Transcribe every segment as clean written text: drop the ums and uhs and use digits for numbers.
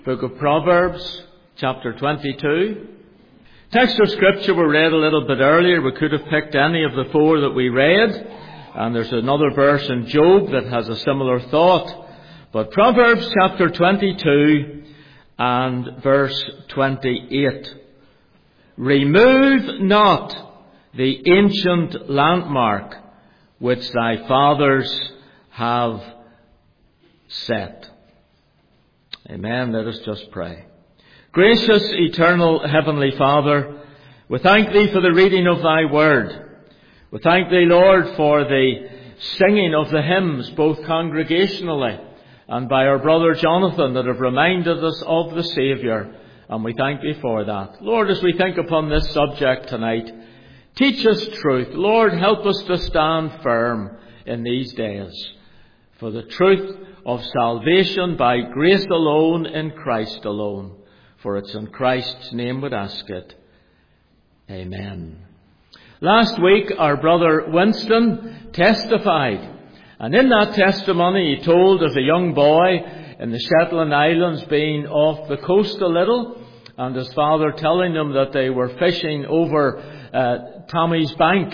Book of Proverbs, chapter 22. Text of Scripture we read a little bit earlier. We could have picked any of the four that we read. And there's another verse in Job that has a similar thought. But Proverbs chapter 22 and verse 28. Remove not the ancient landmark which thy fathers have set. Amen. Let us just pray. Gracious, eternal, heavenly Father, we thank Thee for the reading of Thy Word. We thank Thee, Lord, for the singing of the hymns, both congregationally and by our brother Jonathan, that have reminded us of the Saviour. And we thank Thee for that. Lord, as we think upon this subject tonight, teach us truth. Lord, help us to stand firm in these days for the truth of salvation by grace alone, in Christ alone. For it's in Christ's name we'd ask it. Amen. Last week our brother Winston testified. And in that testimony he told of a young boy in the Shetland Islands being off the coast a little, and his father telling him that they were fishing over Tommy's Bank.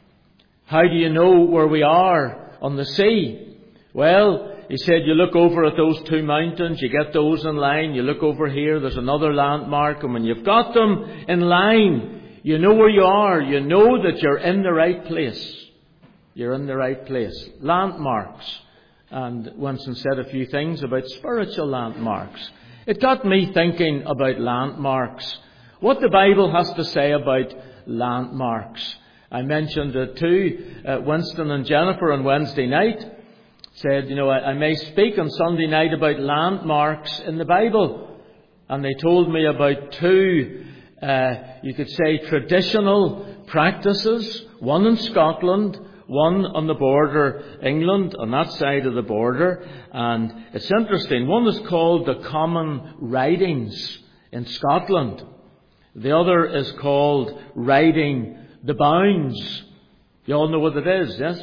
How do you know where we are on the sea? Well, he said, you look over at those two mountains, you get those in line, you look over here, there's another landmark, and when you've got them in line, you know where you are, you know that you're in the right place. You're in the right place. Landmarks. And Winston said a few things about spiritual landmarks. It got me thinking about landmarks. What the Bible has to say about landmarks. I mentioned it to Winston and Jennifer on Wednesday night. Said, I may speak on Sunday night about landmarks in the Bible. And they told me about two, you could say, traditional practices. One in Scotland, one on the border, England, on that side of the border. And it's interesting. One is called the Common Ridings in Scotland. The other is called Riding the Bounds. You all know what it is, yes?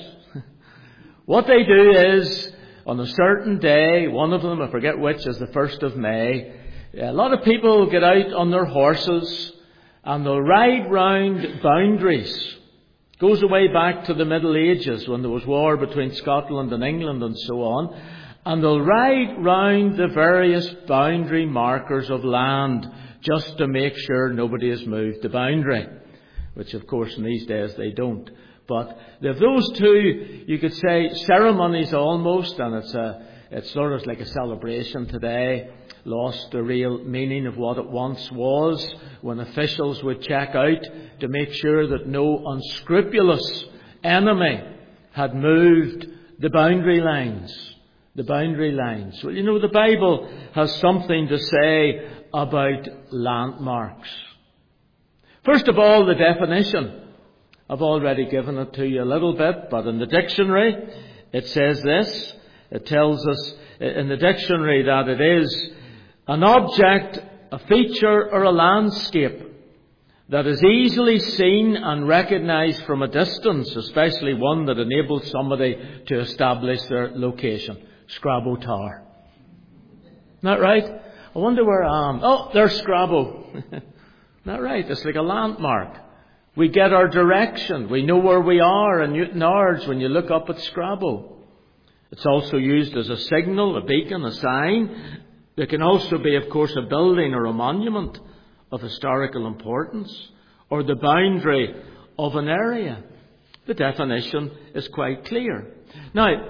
What they do is, on a certain day, one of them, I forget which, is the 1st of May, a lot of people get out on their horses and they'll ride round boundaries. It goes away back to the Middle Ages when there was war between Scotland and England and so on. And they'll ride round the various boundary markers of land just to make sure nobody has moved the boundary. Which, of course, in these days they don't. But they've those two, you could say, ceremonies almost, and it's sort of like a celebration today. Lost the real meaning of what it once was, when officials would check out to make sure that no unscrupulous enemy had moved the boundary lines. The boundary lines. Well, the Bible has something to say about landmarks. First of all, the definition. I've already given it to you a little bit, but in the dictionary it says this. It tells us in the dictionary that it is an object, a feature or a landscape that is easily seen and recognized from a distance, especially one that enables somebody to establish their location. Scrabo Tower. Isn't that right? I wonder where I am. Oh, there's Scrabo. Isn't that right? It's like a landmark. We get our direction. We know where we are in Newtownards when you look up at Scrabo. It's also used as a signal, a beacon, a sign. There can also be, of course, a building or a monument of historical importance, or the boundary of an area. The definition is quite clear. Now,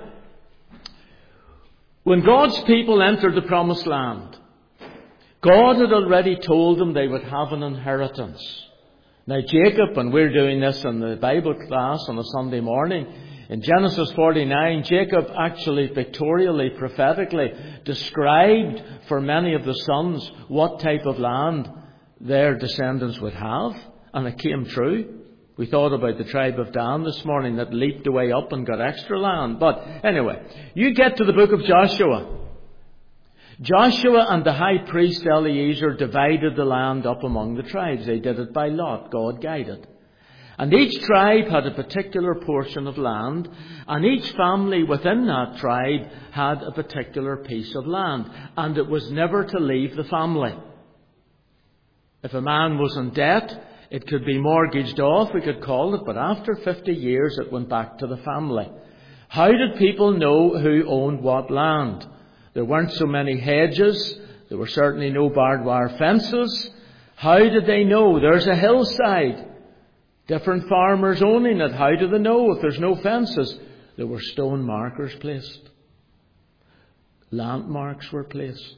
when God's people entered the Promised Land, God had already told them they would have an inheritance. Now Jacob, and we're doing this in the Bible class on a Sunday morning, in Genesis 49, Jacob actually pictorially, prophetically described for many of the sons what type of land their descendants would have. And it came true. We thought about the tribe of Dan this morning that leaped away up and got extra land. But anyway, you get to the book of Joshua. Joshua and the high priest Eliezer divided the land up among the tribes. They did it by lot. God guided. And each tribe had a particular portion of land, and each family within that tribe had a particular piece of land, and it was never to leave the family. If a man was in debt, it could be mortgaged off, we could call it, but after 50 years it went back to the family. How did people know who owned what land? There weren't so many hedges. There were certainly no barbed wire fences. How did they know? There's a hillside. Different farmers owning it. How do they know if there's no fences? There were stone markers placed. Landmarks were placed.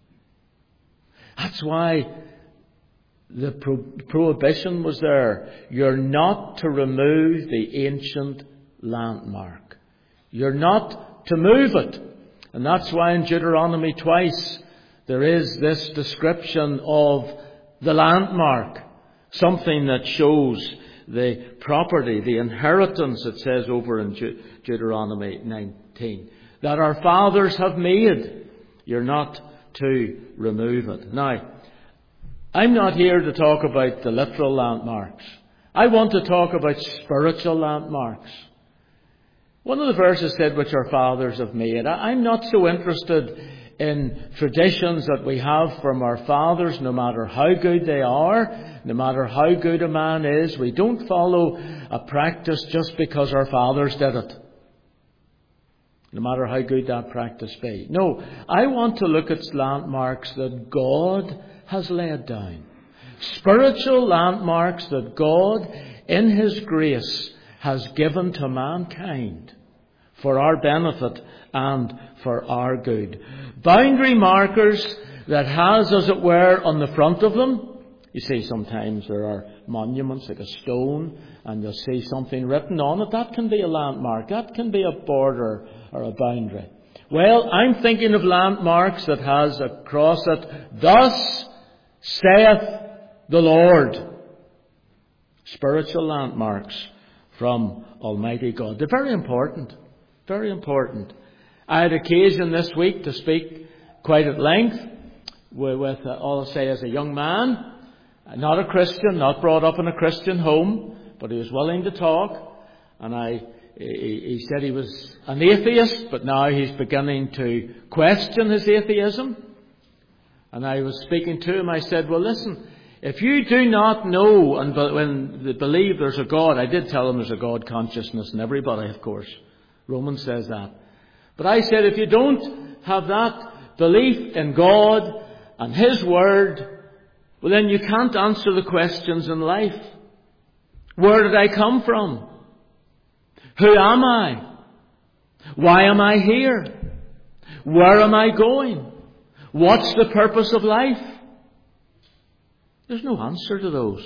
That's why the prohibition was there. You're not to remove the ancient landmark. You're not to move it. And that's why in Deuteronomy twice there is this description of the landmark. Something that shows the property, the inheritance, it says over in Deuteronomy 19, that our fathers have made. You're not to remove it. Now, I'm not here to talk about the literal landmarks. I want to talk about spiritual landmarks. One of the verses said, which our fathers have made. I'm not so interested in traditions that we have from our fathers, no matter how good they are, no matter how good a man is. We don't follow a practice just because our fathers did it, no matter how good that practice be. No, I want to look at landmarks that God has laid down. Spiritual landmarks that God, in His grace, has given to mankind for our benefit and for our good. Boundary markers that has, as it were, on the front of them. You see, sometimes there are monuments like a stone, and you'll see something written on it. That can be a landmark. That can be a border or a boundary. Well, I'm thinking of landmarks that has across it, "Thus saith the Lord." Spiritual landmarks from Almighty God. They're very important. Very important. I had occasion this week to speak quite at length with I'll say, as a young man, not a Christian, not brought up in a Christian home, but he was willing to talk. And he said he was an atheist, but now he's beginning to question his atheism. And I was speaking to him, I said, well, listen, if you do not know and when they believe there's a God, I did tell him there's a God consciousness in everybody, of course. Romans says that. But I said, if you don't have that belief in God and His Word, well, then you can't answer the questions in life. Where did I come from? Who am I? Why am I here? Where am I going? What's the purpose of life? There's no answer to those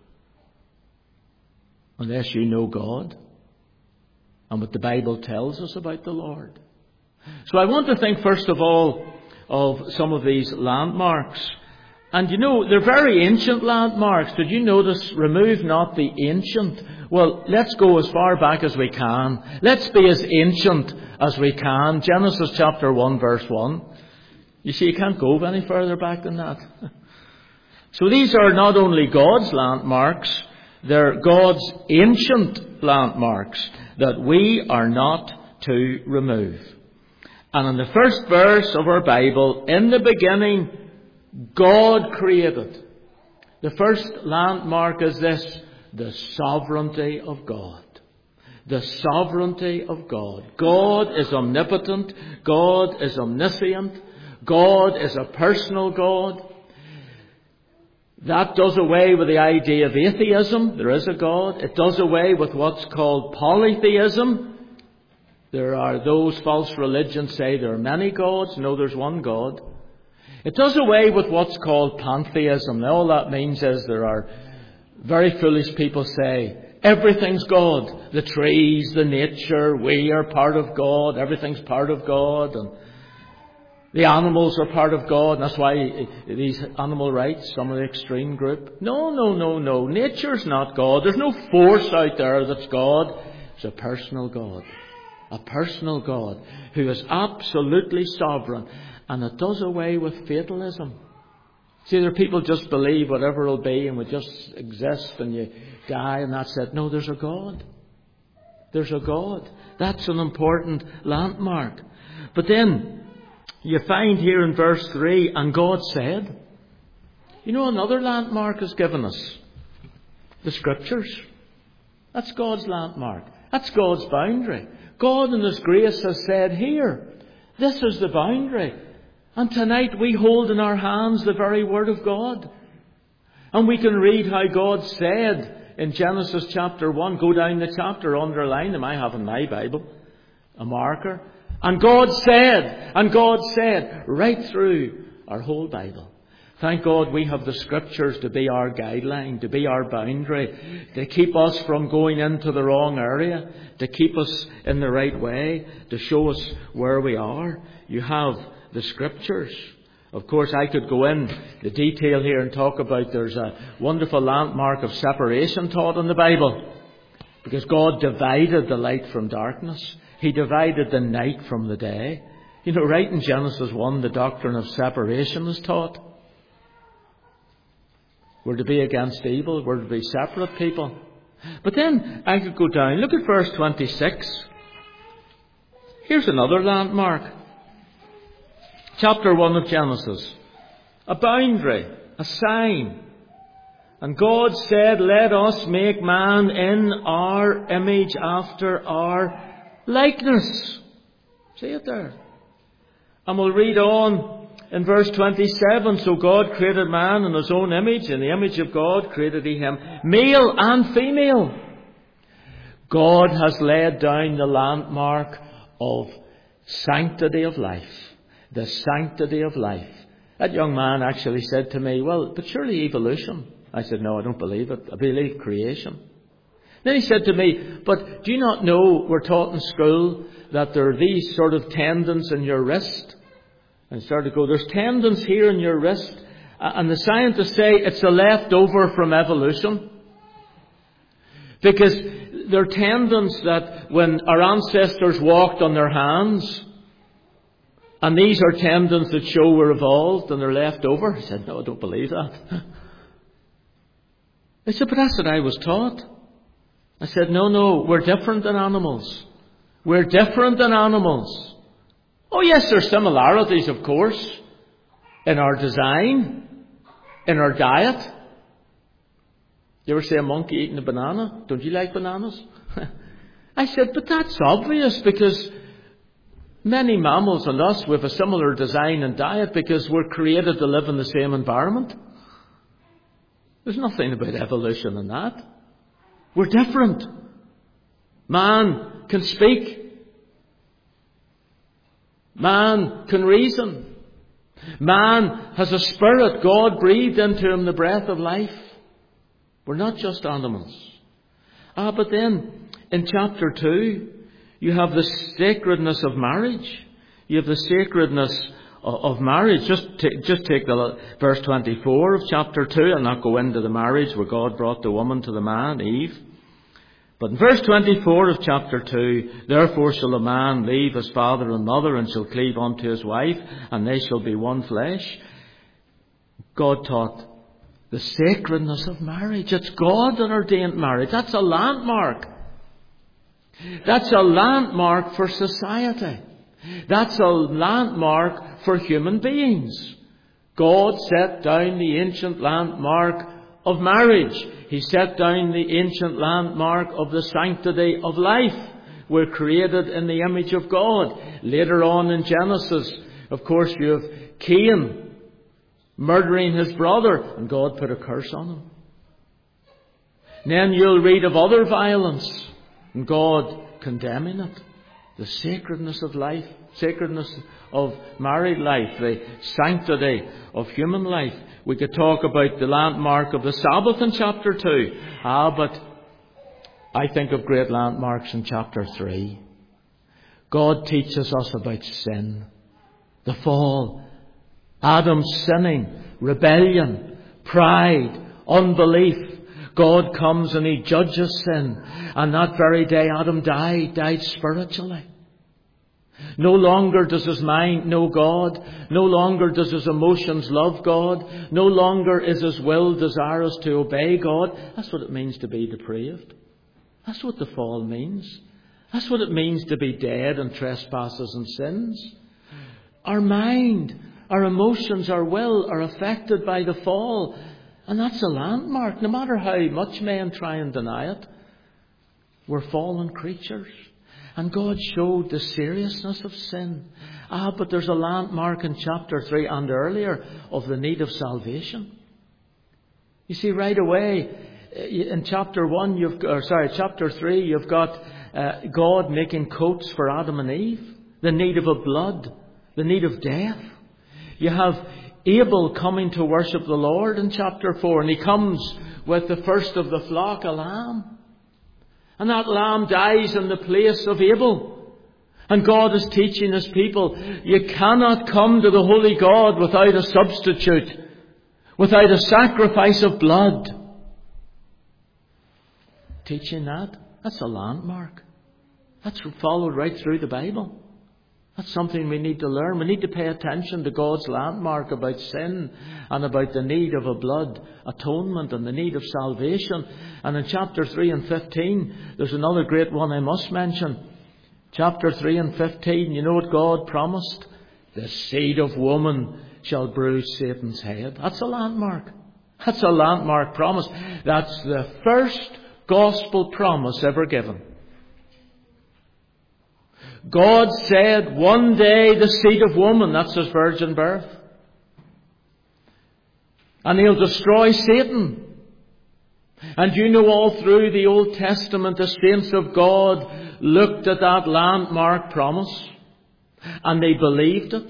unless you know God and what the Bible tells us about the Lord. So I want to think first of all of some of these landmarks. And you know, they're very ancient landmarks. Did you notice, remove not the ancient? Well, let's go as far back as we can. Let's be as ancient as we can. Genesis chapter 1 verse 1. You see, you can't go any further back than that. So these are not only God's landmarks, they're God's ancient landmarks that we are not to remove. And in the first verse of our Bible, in the beginning, God created. The first landmark is this: the sovereignty of God. The sovereignty of God. God is omnipotent. God is omniscient. God is a personal God. That does away with the idea of atheism. There is a God. It does away with what's called polytheism. There are those false religions say there are many gods. No, there's one God. It does away with what's called pantheism. Now, all that means is there are very foolish people say everything's God. The trees, the nature, we are part of God. Everything's part of God. And the animals are part of God. And that's why these animal rights, some of the extreme group. No. Nature's not God. There's no force out there that's God. It's a personal God. A personal God who is absolutely sovereign. And it does away with fatalism. See, there are people just believe whatever will be and we just exist and you die and that's it. No, there's a God. There's a God. That's an important landmark. But then you find here in verse 3, and God said, you know, another landmark is given us. The Scriptures. That's God's landmark. That's God's boundary. God in His grace has said, here, this is the boundary. And tonight we hold in our hands the very Word of God. And we can read how God said in Genesis chapter 1, go down the chapter, underline them. I have in my Bible a marker. And God said, right through our whole Bible. Thank God we have the Scriptures to be our guideline, to be our boundary, to keep us from going into the wrong area, to keep us in the right way, to show us where we are. You have the Scriptures. Of course, I could go in the detail here and talk about there's a wonderful landmark of separation taught in the Bible. Because God divided the light from darkness. He divided the night from the day. You know, right in Genesis 1, the doctrine of separation is taught. We're to be against evil. We're to be separate people. But then I could go down. Look at verse 26. Here's another landmark. Chapter 1 of Genesis. A boundary. A sign. And God said, let us make man in our image after our likeness. See it there. And we'll read on. In verse 27, so God created man in His own image. In the image of God created He him, male and female. God has laid down the landmark of sanctity of life. The sanctity of life. That young man actually said to me, well, but surely evolution. I said, no, I don't believe it. I believe creation. Then he said to me, but do you not know we're taught in school that there are these sort of tendons in your wrist? And started to go, there's tendons here in your wrist. And the scientists say it's a leftover from evolution. Because they're tendons that when our ancestors walked on their hands, and these are tendons that show we're evolved and they're left over. I said, no, I don't believe that. I said, but that's what I was taught. I said, no, we're different than animals. We're different than animals. Oh yes, there's similarities, of course, in our design, in our diet. You ever see a monkey eating a banana? Don't you like bananas? I said, but that's obvious because many mammals and us, we have a similar design and diet because we're created to live in the same environment. There's nothing about evolution in that. We're different. Man can speak. Man can reason. Man has a spirit. God breathed into him the breath of life. We're not just animals. But then in chapter 2, you have the sacredness of marriage. You have the sacredness of marriage. Just take the verse 24 of chapter 2. I'll not go into the marriage where God brought the woman to the man, Eve. But in verse 24 of chapter 2, therefore shall a man leave his father and mother and shall cleave unto his wife, and they shall be one flesh. God taught the sacredness of marriage. It's God that ordained marriage. That's a landmark. That's a landmark for society. That's a landmark for human beings. God set down the ancient landmark of marriage. He set down the ancient landmark of the sanctity of life. We're created in the image of God. Later on in Genesis, of course, you have Cain murdering his brother, and God put a curse on him. And then you'll read of other violence, and God condemning it. The sacredness of life, sacredness of married life, the sanctity of human life. We could talk about the landmark of the Sabbath in chapter 2. But I think of great landmarks in chapter 3. God teaches us about sin, the fall, Adam's sinning, rebellion, pride, unbelief. God comes and He judges sin. And that very day Adam died spiritually. No longer does his mind know God. No longer does his emotions love God. No longer is his will desirous to obey God. That's what it means to be depraved. That's what the fall means. That's what it means to be dead in trespasses and sins. Our mind, our emotions, our will are affected by the fall. And that's a landmark, no matter how much men try and deny it. We're fallen creatures. And God showed the seriousness of sin. But there's a landmark in chapter 3 and earlier of the need of salvation. You see, right away, in chapter 3, you've got God making coats for Adam and Eve. The need of a blood. The need of death. You have Abel coming to worship the Lord in chapter 4. And he comes with the first of the flock, a lamb. And that lamb dies in the place of Abel. And God is teaching his people, you cannot come to the holy God without a substitute, without a sacrifice of blood. Teaching that's a landmark. That's followed right through the Bible. That's something we need to learn. We need to pay attention to God's landmark about sin and about the need of a blood atonement and the need of salvation. And in chapter 3 and 15, there's another great one I must mention. Chapter 3 and 15, you know what God promised? The seed of woman shall bruise Satan's head. That's a landmark. That's a landmark promise. That's the first gospel promise ever given. God said, one day the seed of woman, that's his virgin birth. And he'll destroy Satan. And you know, all through the Old Testament, the saints of God looked at that landmark promise. And they believed it.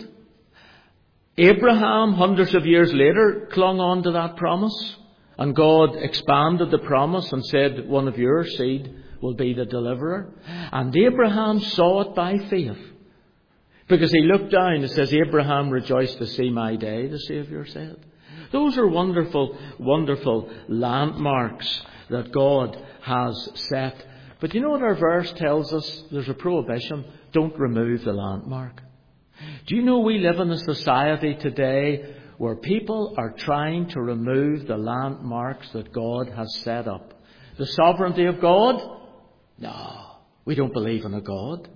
Abraham, hundreds of years later, clung on to that promise. And God expanded the promise and said, one of your seed will be the deliverer. And Abraham saw it by faith. Because he looked down and says, Abraham rejoiced to see my day, the Saviour said. Those are wonderful, wonderful landmarks that God has set. But you know what our verse tells us? There's a prohibition. Don't remove the landmark. Do you know we live in a society today where people are trying to remove the landmarks that God has set up? The sovereignty of God? No, we don't believe in a God.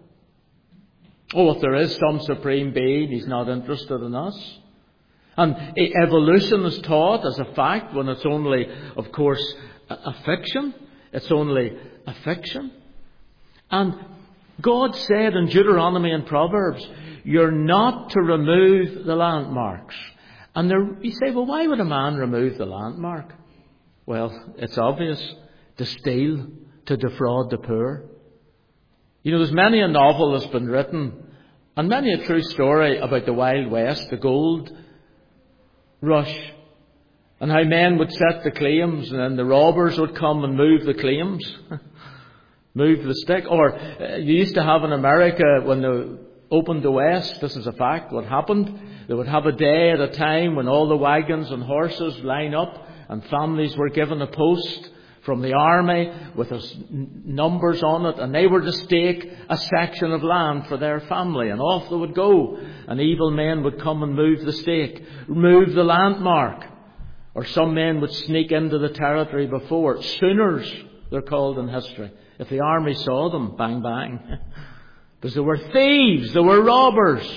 Oh, if there is some supreme being, he's not interested in us. And evolution is taught as a fact when it's only, of course, a fiction. It's only a fiction. And God said in Deuteronomy and Proverbs, you're not to remove the landmarks. And you say, well, why would a man remove the landmark? Well, it's obvious. To steal, to defraud the poor. You know, there's many a novel that's been written, and many a true story about the Wild West, the gold rush, and how men would set the claims, and then the robbers would come and move the claims, move the stick. Or you used to have in America, when they opened the West, this is a fact, what happened, they would have a day at a time when all the wagons and horses line up, and families were given a post from the army with numbers on it, and they were to stake a section of land for their family, and off they would go, and evil men would come and move the stake, move the landmark, or some men would sneak into the territory before. Sooners, they're called in history. If the army saw them, bang bang, because they were thieves, they were robbers.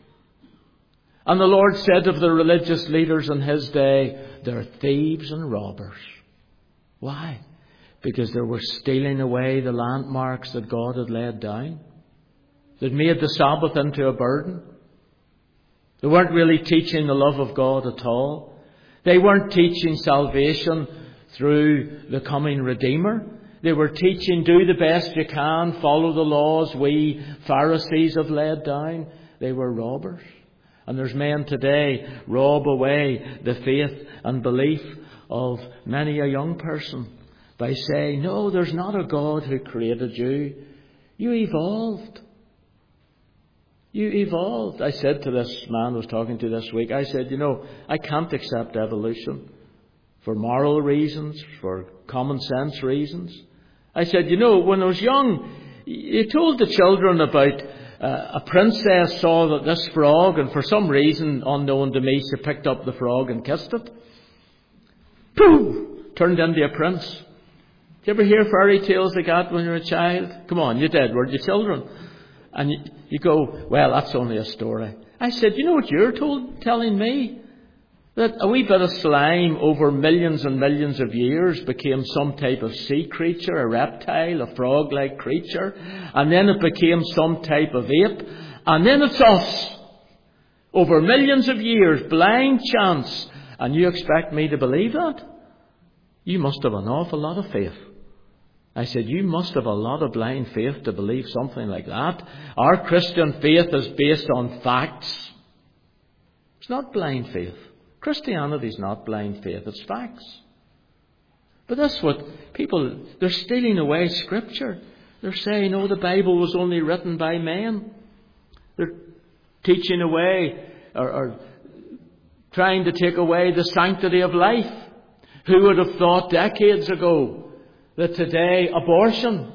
And the Lord said of the religious leaders in his day, they're thieves and robbers. Why? Because they were stealing away the landmarks that God had laid down. They'd made the Sabbath into a burden. They weren't really teaching the love of God at all. They weren't teaching salvation through the coming Redeemer. They were teaching, do the best you can, follow the laws we Pharisees have laid down. They were robbers. And there's men today rob away the faith and belief of many a young person by saying, no, there's not a God who created you. You evolved. You evolved. I said to this man I was talking to this week, I said, you know, I can't accept evolution for moral reasons, for common sense reasons. I said, you know, when I was young, you told the children about a princess saw that this frog, and for some reason unknown to me, she picked up the frog and kissed it. Pooh! Turned into a prince. Did you ever hear fairy tales like that when you were a child? Come on, you did, weren't you, children? And you go, well, that's only a story. I said, you know what you're telling me? That a wee bit of slime over millions and millions of years became some type of sea creature, a reptile, a frog-like creature, and then it became some type of ape, and then it's us. Over millions of years, blind chance, and you expect me to believe that? You must have an awful lot of faith. I said, you must have a lot of blind faith to believe something like that. Our Christian faith is based on facts. It's not blind faith. Christianity is not blind faith, it's facts. But that's what people, they're stealing away Scripture. They're saying, oh, the Bible was only written by men. They're teaching away or trying to take away the sanctity of life. Who would have thought decades ago that today abortion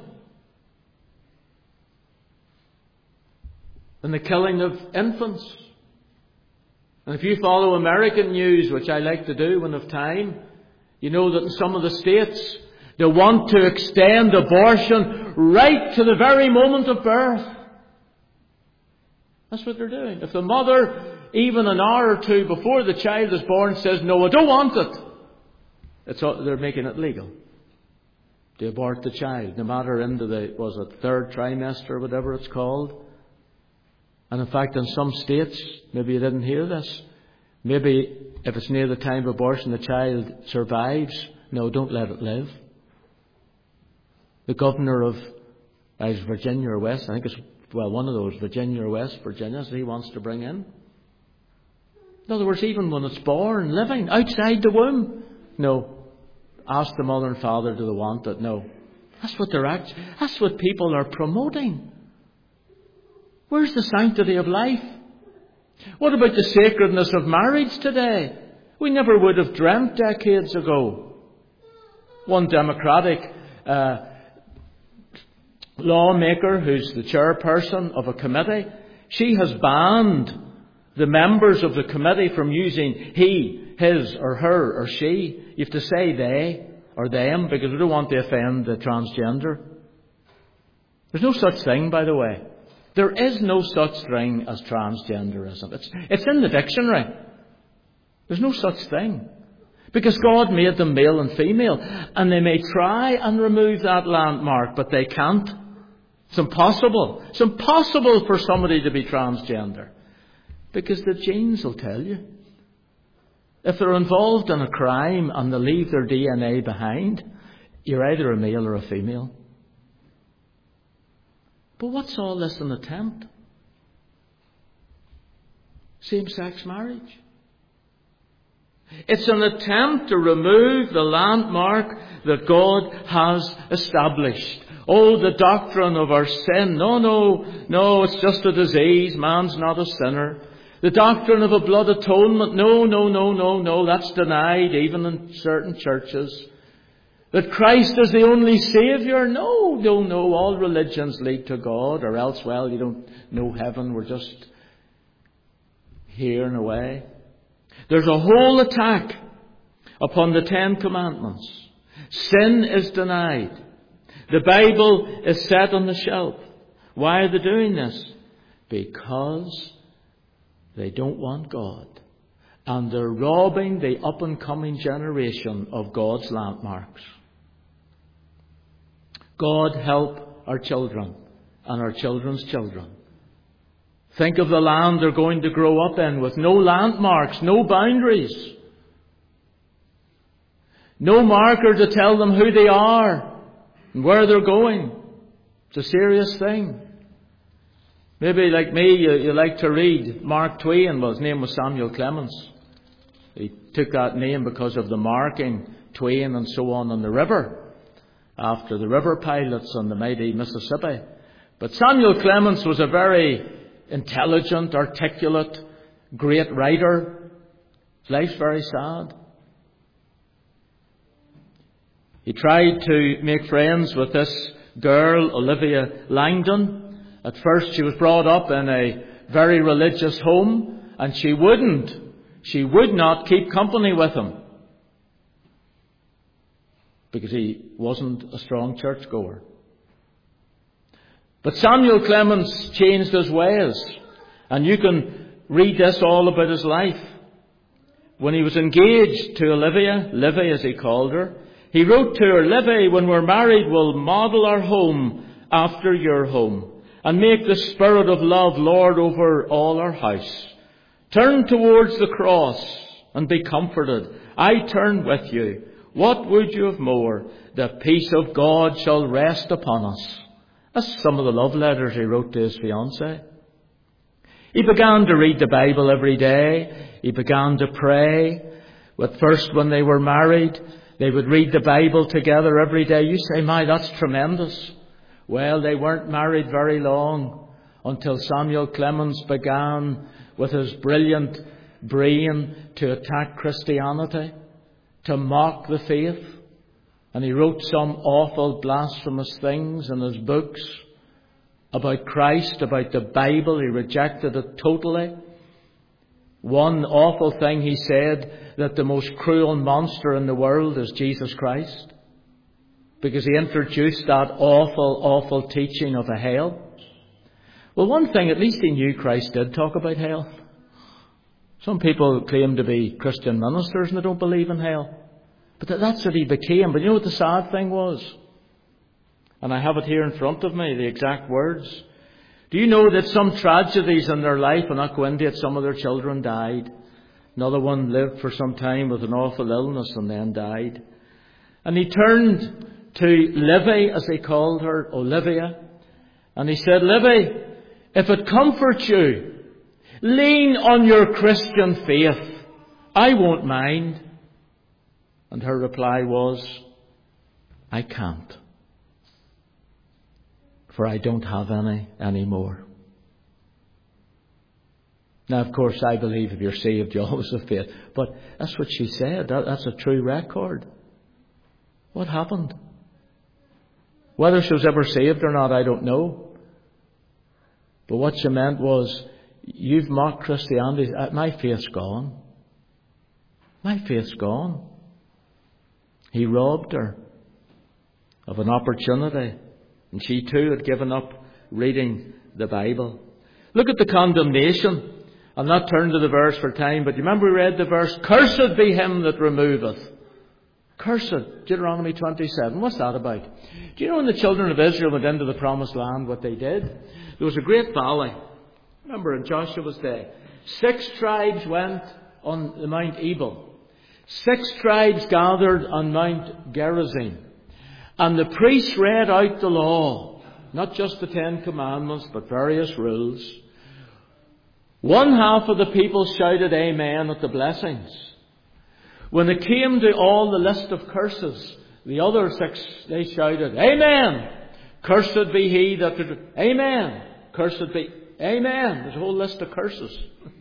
and the killing of infants, and if you follow American news, which I like to do when I have time, you know that in some of the states they want to extend abortion right to the very moment of birth. That's what they're doing. If the mother, even an hour or two before the child is born, says, no, I don't want it, they're making it legal to abort the child, no matter into the, third trimester or whatever it's called. And in fact, in some states, maybe you didn't hear this, maybe if it's near the time of abortion, the child survives. No, don't let it live. The governor of Virginia or West, I think it's, one of those, Virginia or West Virginia, that he wants to bring in. In other words, even when it's born, living outside the womb, no. Ask the mother and father, do they want it? No. That's what people are promoting. Where's the sanctity of life? What about the sacredness of marriage today? We never would have dreamt decades ago. One Democratic lawmaker who's the chairperson of a committee, she has banned the members of the committee from using he, his or her or she. You have to say they or them because we don't want to offend the transgender. There's no such thing, by the way. There is no such thing as transgenderism. It's in the dictionary. There's no such thing. Because God made them male and female. And they may try and remove that landmark, but they can't. It's impossible. It's impossible for somebody to be transgender. Because the genes will tell you. If they're involved in a crime and they leave their DNA behind, you're either a male or a female. But what's all this an attempt? Same-sex marriage. It's an attempt to remove the landmark that God has established. Oh, the doctrine of our sin. No, it's just a disease. Man's not a sinner. The doctrine of a blood atonement. No, that's denied even in certain churches. That Christ is the only Saviour. No. All religions lead to God, or else, well, you don't know heaven. We're just here and away. There's a whole attack upon the 10 Commandments. Sin is denied. The Bible is set on the shelf. Why are they doing this? Because they don't want God. And they're robbing the up-and-coming generation of God's landmarks. God help our children and our children's children. Think of the land they're going to grow up in with no landmarks, no boundaries. No marker to tell them who they are and where they're going. It's a serious thing. Maybe like me, you like to read Mark Twain. Well, his name was Samuel Clemens. He took that name because of the marking Twain and so on the river, after the river pilots on the mighty Mississippi. But Samuel Clemens was a very intelligent, articulate, great writer. His life's very sad. He tried to make friends with this girl, Olivia Langdon, At first she was brought up in a very religious home, and she would not keep company with him because he wasn't a strong churchgoer. But Samuel Clemens changed his ways, and you can read this all about his life. When he was engaged to Olivia, Livy as he called her, he wrote to her, "Livy, when we're married, we'll model our home after your home and make the spirit of love Lord over all our house. Turn towards the cross and be comforted. I turn with you. What would you have more? The peace of God shall rest upon us." That's some of the love letters he wrote to his fiancée. He began to read the Bible every day. He began to pray. But first, when they were married, they would read the Bible together every day. You say, "My, that's tremendous." Well, they weren't married very long until Samuel Clemens began with his brilliant brain to attack Christianity, to mock the faith. And he wrote some awful blasphemous things in his books about Christ, about the Bible. He rejected it totally. One awful thing he said, that the most cruel monster in the world is Jesus Christ, because he introduced that awful, awful teaching of a hell. Well, one thing, at least he knew Christ did talk about hell. Some people claim to be Christian ministers and they don't believe in hell. But that's what he became. But you know what the sad thing was? And I have it here in front of me, the exact words. Do you know that some tragedies in their life, and I'll go into it, some of their children died. Another one lived for some time with an awful illness and then died. And he turned to Livy, as he called her, Olivia, and he said, "Livy, if it comforts you, lean on your Christian faith. I won't mind." And her reply was, "I can't, for I don't have any anymore." Now, of course, I believe if you're saved, you always have faith. But that's what she said. That's a true record. What happened? Whether she was ever saved or not, I don't know. But what she meant was, "You've mocked Christianity. My faith's gone. My faith's gone." He robbed her of an opportunity, and she too had given up reading the Bible. Look at the condemnation. I'll not turn to the verse for time, but you remember we read the verse, "Cursed be him that removeth." Cursed, Deuteronomy 27. What's that about? Do you know when the children of Israel went into the promised land, what they did? There was a great valley. Remember in Joshua's day, 6 tribes went on the Mount Ebal. 6 tribes gathered on Mount Gerizim. And the priests read out the law. Not just the 10 Commandments, but various rules. One half of the people shouted amen at the blessings. When it came to all the list of curses, the other 6, they shouted, "Amen! Cursed be he that..." Amen! Cursed be... Amen! There's a whole list of curses.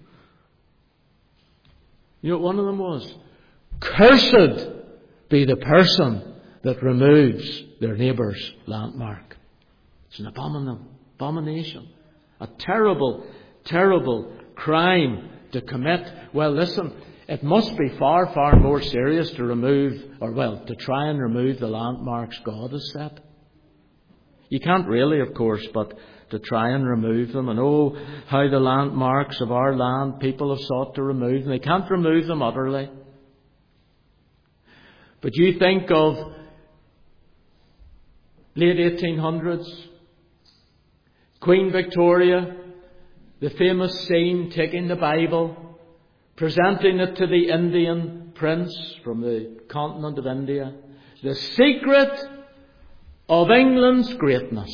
You know what one of them was? "Cursed be the person that removes their neighbour's landmark." It's an abomination. A terrible, terrible crime to commit. Well, listen, it must be far, far more serious to to try and remove the landmarks God has set. You can't really, of course, but to try and remove them. And oh, how the landmarks of our land people have sought to remove them. They can't remove them utterly. But you think of late 1800s, Queen Victoria, the famous scene taking the Bible, presenting it to the Indian prince from the continent of India. The secret of England's greatness.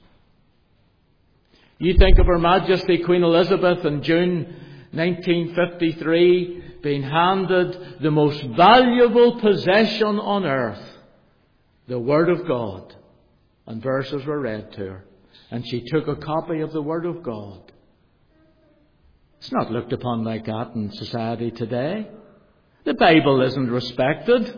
You think of Her Majesty Queen Elizabeth in June 1953 being handed the most valuable possession on earth, the Word of God. And verses were read to her. And she took a copy of the Word of God. It's not looked upon like that in society today. The Bible isn't respected.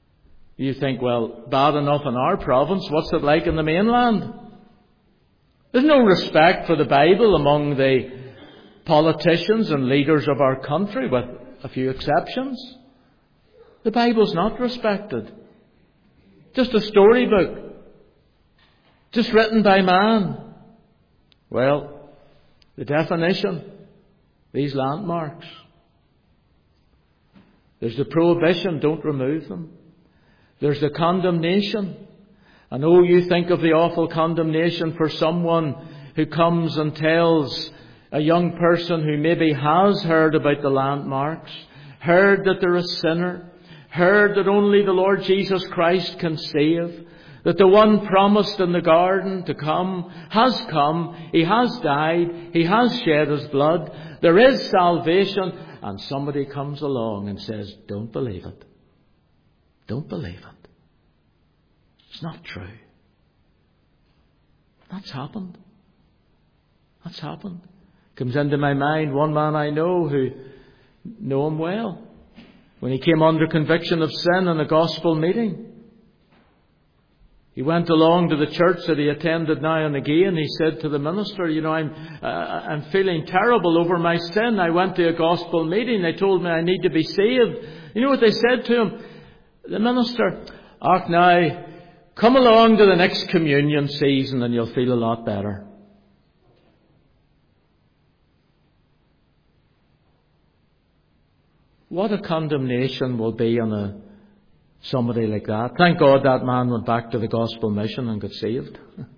You think, well, bad enough in our province, what's it like in the mainland? There's no respect for the Bible among the politicians and leaders of our country, with a few exceptions. The Bible's not respected. Just a storybook. Just written by man. Well, the definition, these landmarks. There's the prohibition, don't remove them. There's the condemnation. And oh, you think of the awful condemnation for someone who comes and tells a young person who maybe has heard about the landmarks, heard that they're a sinner, heard that only the Lord Jesus Christ can save, that the one promised in the garden to come has come, He has died, He has shed His blood, there is salvation, and somebody comes along and says, don't believe it. Don't believe it. It's not true. That's happened. That's happened. Comes into my mind one man I know who know him well. When he came under conviction of sin in a gospel meeting, he went along to the church that he attended now and again. He said to the minister, I'm feeling terrible over my sin. I went to a gospel meeting. They told me I need to be saved. You know what they said to him? The minister, now, come along to the next communion season and you'll feel a lot better. What a condemnation will be on somebody like that. Thank God that man went back to the gospel mission and got saved.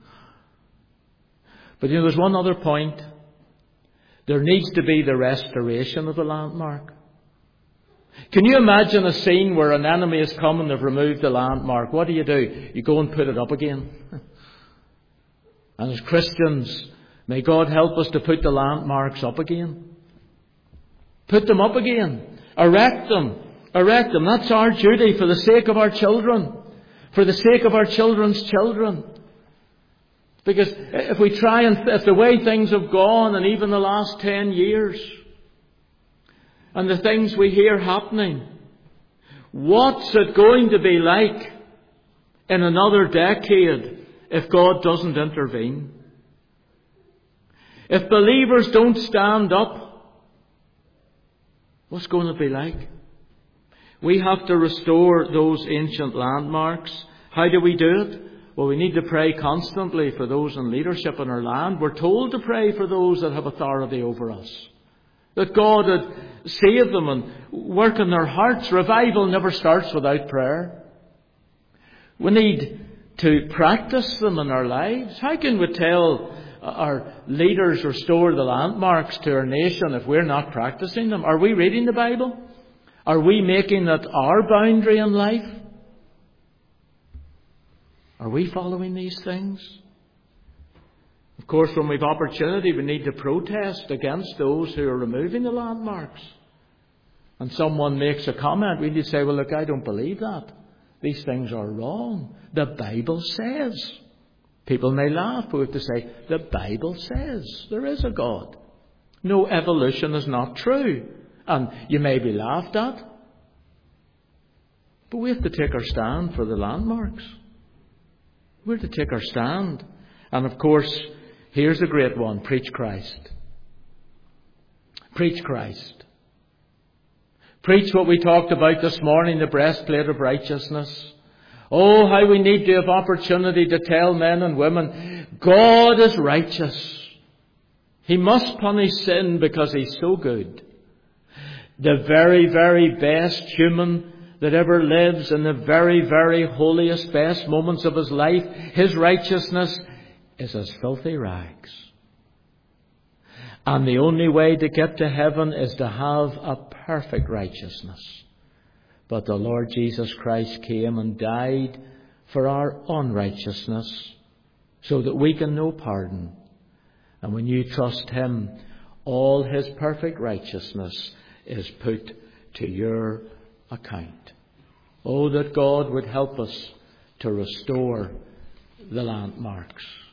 But there's one other point. There needs to be the restoration of the landmark. Can you imagine a scene where an enemy has come and they've removed the landmark? What do? You go and put it up again. And as Christians, may God help us to put the landmarks up again. Put them up again. Erect them. Erect them. That's our duty for the sake of our children. For the sake of our children's children. Because if we try and, if the way things have gone, and even the last 10 years, and the things we hear happening, what's it going to be like in another decade if God doesn't intervene? If believers don't stand up, what's going to be like? We have to restore those ancient landmarks. How do we do it? Well, we need to pray constantly for those in leadership in our land. We're told to pray for those that have authority over us. That God would save them and work in their hearts. Revival never starts without prayer. We need to practice them in our lives. How can we tell our leaders restore the landmarks to our nation if we're not practicing them? Are we reading the Bible? Are we making that our boundary in life? Are we following these things? Of course, when we've opportunity, we need to protest against those who are removing the landmarks. And someone makes a comment, we need to say, well, look, I don't believe that. These things are wrong. The Bible says. People may laugh, but we have to say, the Bible says there is a God. No, evolution is not true. And you may be laughed at. But we have to take our stand for the landmarks. We have to take our stand. And of course, here's a great one. Preach Christ. Preach Christ. Preach what we talked about this morning, the breastplate of righteousness. Oh, how we need to have opportunity to tell men and women, God is righteous. He must punish sin because He's so good. The very, very best human that ever lives, in the very, very holiest, best moments of his life, his righteousness is as filthy rags. And the only way to get to heaven is to have a perfect righteousness. But the Lord Jesus Christ came and died for our unrighteousness so that we can know pardon. And when you trust Him, all His perfect righteousness is put to your account. Oh, that God would help us to restore the landmarks.